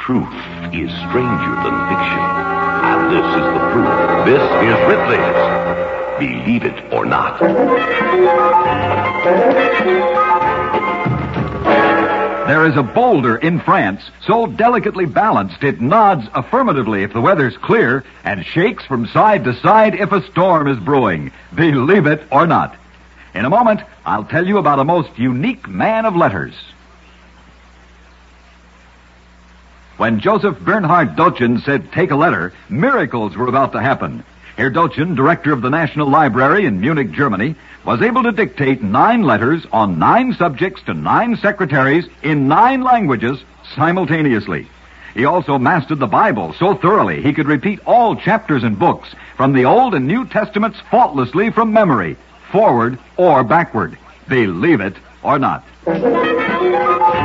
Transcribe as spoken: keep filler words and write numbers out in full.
Truth is stranger than fiction. And this is the proof. This is Ripley's Believe It or Not. There is a boulder in France so delicately balanced it nods affirmatively if the weather's clear and shakes from side to side if a storm is brewing. Believe it or not. In a moment, I'll tell you about a most unique man of letters. When Joseph Bernhard Dochen said, "Take a letter," miracles were about to happen. Herr Dochen, director of the National Library in Munich, Germany, was able to dictate nine letters on nine subjects to nine secretaries in nine languages simultaneously. He also mastered the Bible so thoroughly he could repeat all chapters and books from the Old and New Testaments faultlessly from memory, forward or backward. Believe it or not.